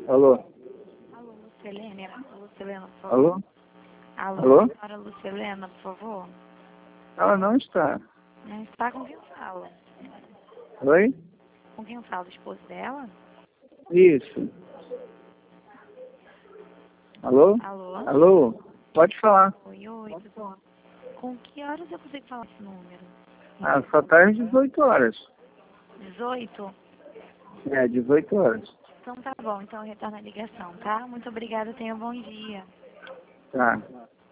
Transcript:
Alô? Alô, Lucilena, por favor. Alô? Alô, Alô? senhora Lucilena, por favor. Ela não está. Não está com quem fala? Oi? Com quem fala? O esposo dela? Isso. Alô? Alô? Alô? Pode falar. Oi, tudo bom? Com que horas eu consigo falar esse número? Ah, só tá às 18 horas. 18? É, 18 horas. Então tá bom, então eu retorno a ligação, tá? Muito obrigada, tenha um bom dia. Tá.